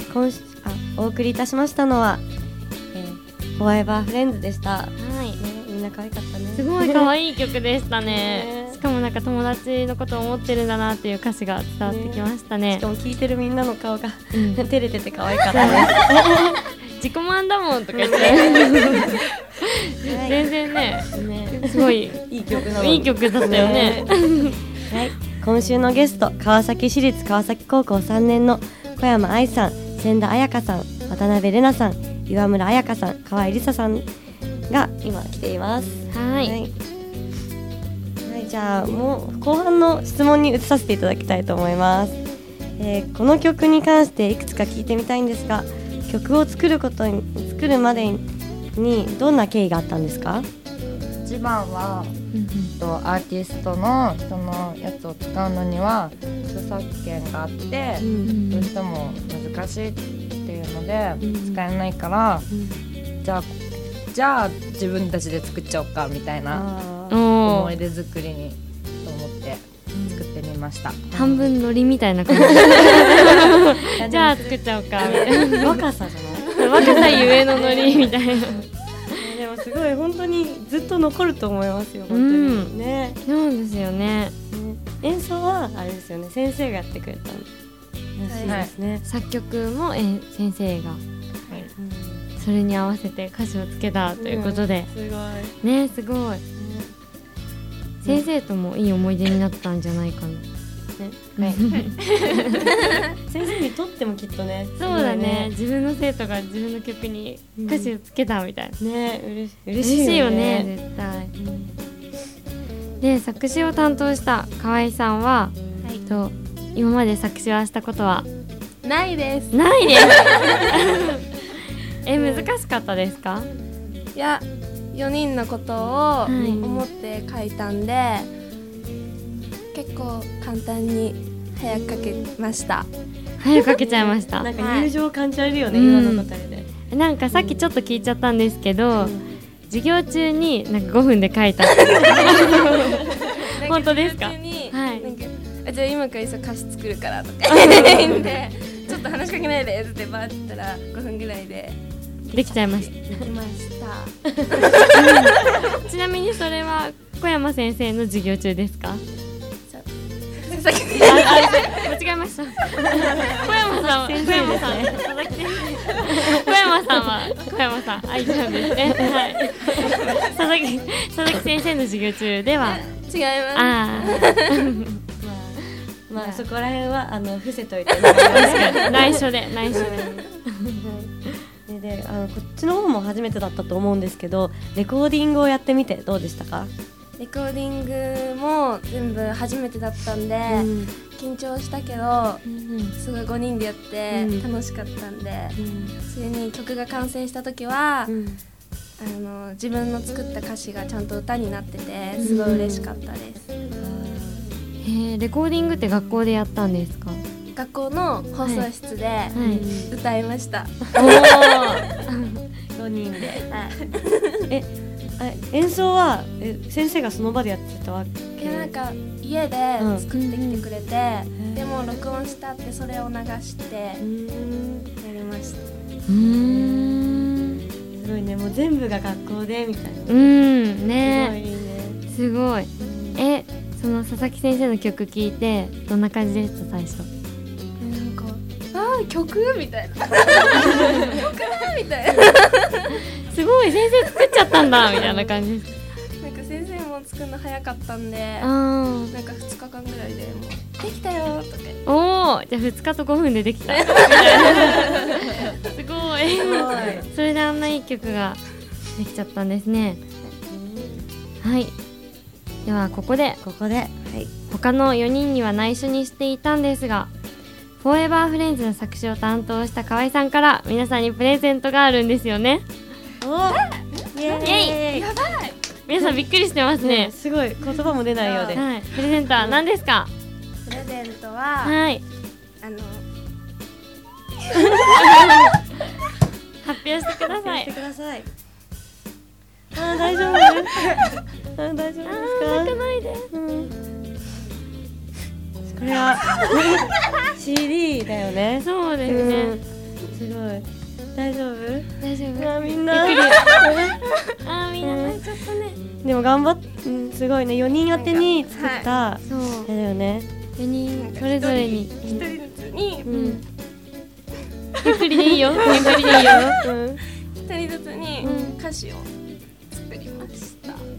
お送りいたしましたのは、フォーエバーフレンズでした。はい、みんな可愛かったね。 すごい可愛い曲でしたね。しかもなんか友達のことを思ってるんだなっていう歌詞が伝わってきましたね。 しかも聴いてるみんなの顔が、照れてて可愛かったね。 自己満だもんとか言って全然ねすごいいい曲なのにいい曲だったよね。 はい、今週のゲスト、川崎市立川崎高校3年の小山愛さん、千田彩香さん、渡辺玲奈さん、岩村彩香さん、河合梨沙さんが今来ています。はい、はい、じゃあもう後半の質問に移させていただきたいと思います。この曲に関していくつか聞いてみたいんですが、曲を作るまでにどんな経緯があったんですか？ 一番は、アーティストの人のやつを使うのには著作権があって、どうしても難しいっていうので、使えないから、じゃあ自分たちで作っちゃおうかみたいな思い出作りにと思って作ってみました。 半分ノリみたいな感じじゃあ作っちゃおうかみたいな若さじゃない？ 若さゆえのノリみたいなでもすごい本当にずっと残ると思いますよ、本当にね。 そうですよね。 演奏はあれですよね、先生がやってくれたんらしいですね。 作曲も先生が、それに合わせて歌詞をつけたということで、 すごいね、すごい、先生ともいい思い出になったんじゃないかな。 先生にとってもきっとね。 そうだね、自分の生徒が自分の曲に歌詞をつけたみたいな、 ね、嬉しいよね絶対。で、作詞を担当した河合さんは、今まで作詞はしたことはないです。 ないです難しかったですか？ いや、4人のことを思って書いたんで、結構簡単に早く書けました。 早く書けちゃいましたなんか友情を感じられるよね、今の答えで。 なんかさっきちょっと聞いちゃったんですけど、授業中になんか5分で書いた本当ですか？はい。 じゃあ今から歌詞作るからとか言ってちょっと話しかけないでってバーって言ったら5分ぐらいでできちゃいました。 できましたちなみにそれは小山先生の授業中ですか？間違えました。小山さんは佐々木愛ちゃんですね。はい。佐々木先生の授業中では違います。 まあそこら辺は伏せといて内緒でで、こっちの方も初めてだったと思うんですけど、レコーディングをやってみてどうでしたか？ レコーディングも全部初めてだったんで、緊張したけど、すごい5人でやって楽しかったんで、それに曲が完成した時は、自分の作った歌詞がちゃんと歌になっててすごい嬉しかったです。 レコーディングって学校でやったんですか？ 学校の放送室で歌いました。 5人で。演奏は先生がその場でやってたわけ？ いや、なんか家で作ってきてくれて、でも録音したってそれを流してやりました。 すごいね、もう全部が学校でみたいな。 ね、すごい。その佐々木先生の曲聴いてどんな感じでした最初？ なんか曲みたいな曲みたいなすごい、先生作っちゃったんだみたいな感じです。 なんか先生も作るの早かったんで、なんか2日間ぐらいでもうできたよとか。 じゃあ2日と5分でできたすごいそれであんないい曲ができちゃったんですね。はい、ではここで、他の4人には内緒にしていたんですが、フォーエバーフレンズの作詞を担当した河合さんから皆さんにプレゼントがあるんですよね。 イエーイ、 やばい、 皆さんびっくりしてますね。 すごい、言葉も出ないようで。 プレゼントは何ですか？ プレゼントは、 発表してください。 大丈夫？大丈夫ですか？ 泣かないで。 これはCD だよね。 そうですね。 すごい。大丈夫？ 大丈夫？ あ、みんな。 みんな泣いちゃったね。 でも頑張っ、すごいね。4人宛てに作った。 そう。 だよね。 4人それぞれに。 1人ずつに、 ゆっくりでいいよ。ゆっくりでいいよ。 1人ずつに歌詞を作りました。はい。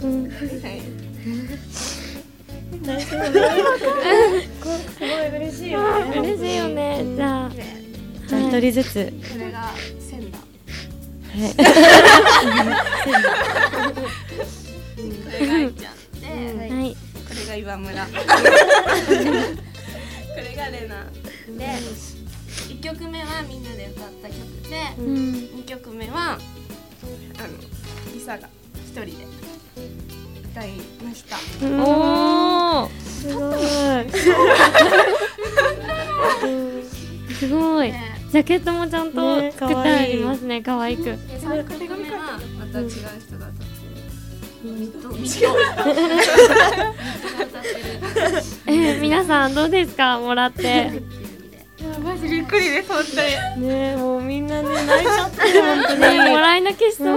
大丈夫？すごい嬉しいよね。 嬉しいよね。じゃあ 1人ずつ。 これがセンダ。これが愛ちゃんで、 はい。 これが岩村。これがレナで、1曲目はみんなで歌った曲で、2曲目はリサが1人で歌いました。 おー、 すごい。 すごい。ジャケットもちゃんと作ってありますね。可愛く。 で3曲目はまた違う人が歌ってる。 皆さんどうですか？もらって。 マジびっくりです本当に。 ね、もうみんなね泣いちゃって本当に。 もらい泣きしそう。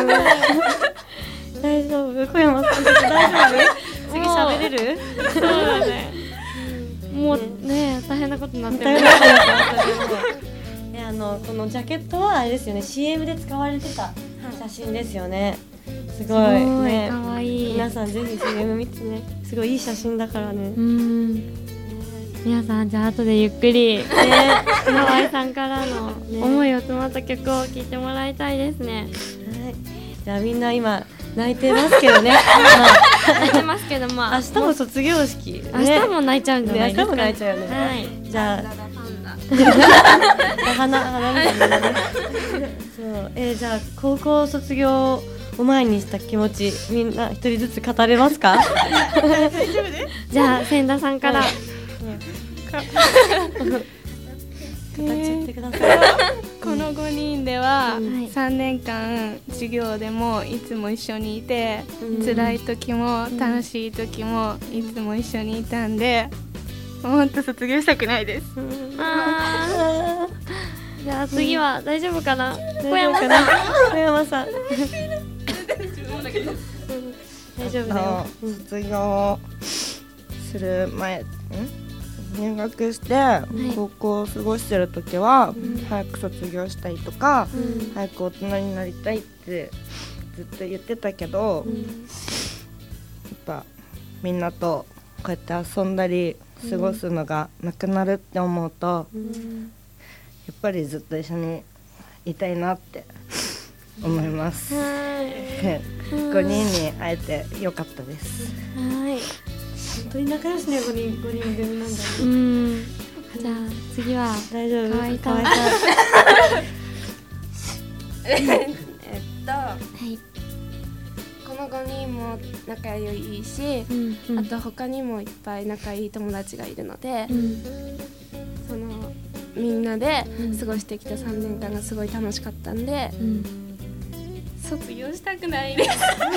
大丈夫？小山さん大丈夫？次喋れる？ そうだね。もうね、大変なことになってる。 このジャケットはあれですよね。CM で使われてた写真ですよね。すごいね。 可愛い。 皆さんぜひ CM 見てね。すごいいい写真だからね。 皆さんじゃあ後でゆっくり河合さんからの思いを詰まった曲を聴いてもらいたいですね。 はい。じゃあみんな今泣いてますけどね。 泣いてますけども、 明日も卒業式。 明日も泣いちゃうんじゃないですか。 明日も泣いちゃうよね。 はい。 じゃあ。花みたいなね。そう、じゃあ高校卒業を前にした気持ち、みんな一人ずつ語れますか？大丈夫です。 じゃあ千田さんから。 語っちゃってください。 この5人では3年間授業でもいつも一緒にいて、辛い時も楽しい時もいつも一緒にいたんで、ほんと卒業したくないです。 じゃあ次は大丈夫かな？ 小山さん。小山さん。大丈夫だよ。 卒業する前、入学して高校を過ごしてる時は、早く卒業したいとか、早く大人になりたいってずっと言ってたけど、やっぱみんなとこうやって遊んだり過ごすのがなくなるって思うと、やっぱりずっと一緒にいたいなって思います。5人に会えてよかったです。 はい。 本当に仲良しね、5人組なんだね。 じゃあ次は大丈夫？ 河合さん。 この5人も仲良いし、あと他にもいっぱい仲いい友達がいるので、そのみんなで過ごしてきた3年間がすごい楽しかったんで、卒業したくないです。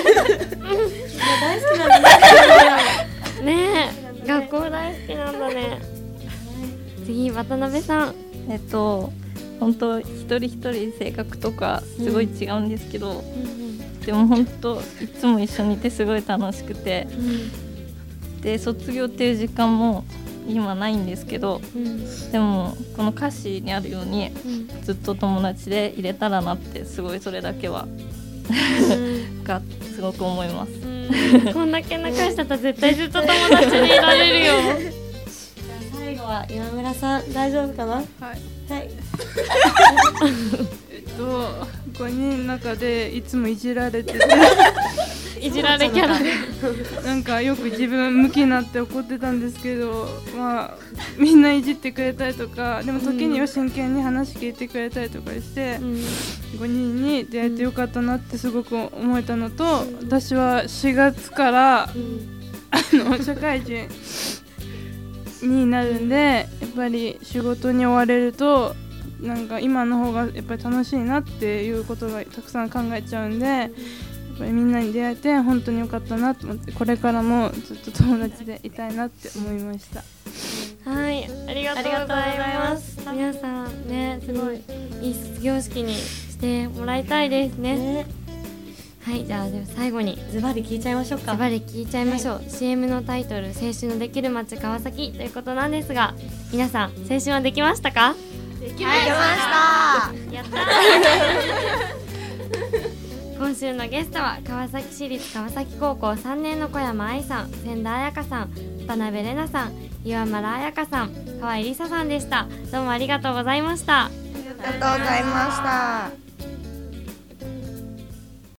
大好きなんだねえ、学校大好きなんだね。次渡辺さん。 本当一人一人性格とかすごい違うんですけど、でも本当いつも一緒にいてすごい楽しくて、で卒業っていう時間も今ないんですけど、でもこの歌詞にあるように、ずっと友達でいれたらなってすごいそれだけはがすごく思います。 こんだけ仲良しだったら絶対ずっと友達でいられるよ。 最後は今村さん、大丈夫かな？はい。 5人の中でいつもいじられてていじられキャラなんかよく自分向きになって怒ってたんですけど、みんないじってくれたりとか、でも時には真剣に話聞いてくれたりとかして、5人に出会えてよかったなってすごく思えたのと、私は4月から社会人になるんで、やっぱり仕事に追われるとなんか今の方がやっぱり楽しいなっていうことがたくさん考えちゃうんで、やっぱりみんなに出会えて本当に良かったなと思って、これからもずっと友達でいたいなって思いました。 はい、ありがとうございます。皆皆さんねすごいいい卒業式にしてもらいたいですね。はい、じゃあでは最後にズバリ聞いちゃいましょうか。 ズバリ聞いちゃいましょう、CM のタイトル青春のできる街川崎ということなんですが、皆さん青春はできましたか？ できました。 やった今週のゲストは川崎市立川崎高校3年の小山愛さん、千田彩香さん、渡辺玲奈さん、岩村彩香さん、河合梨沙さんでした。どうもありがとうございました。 ありがとうございました。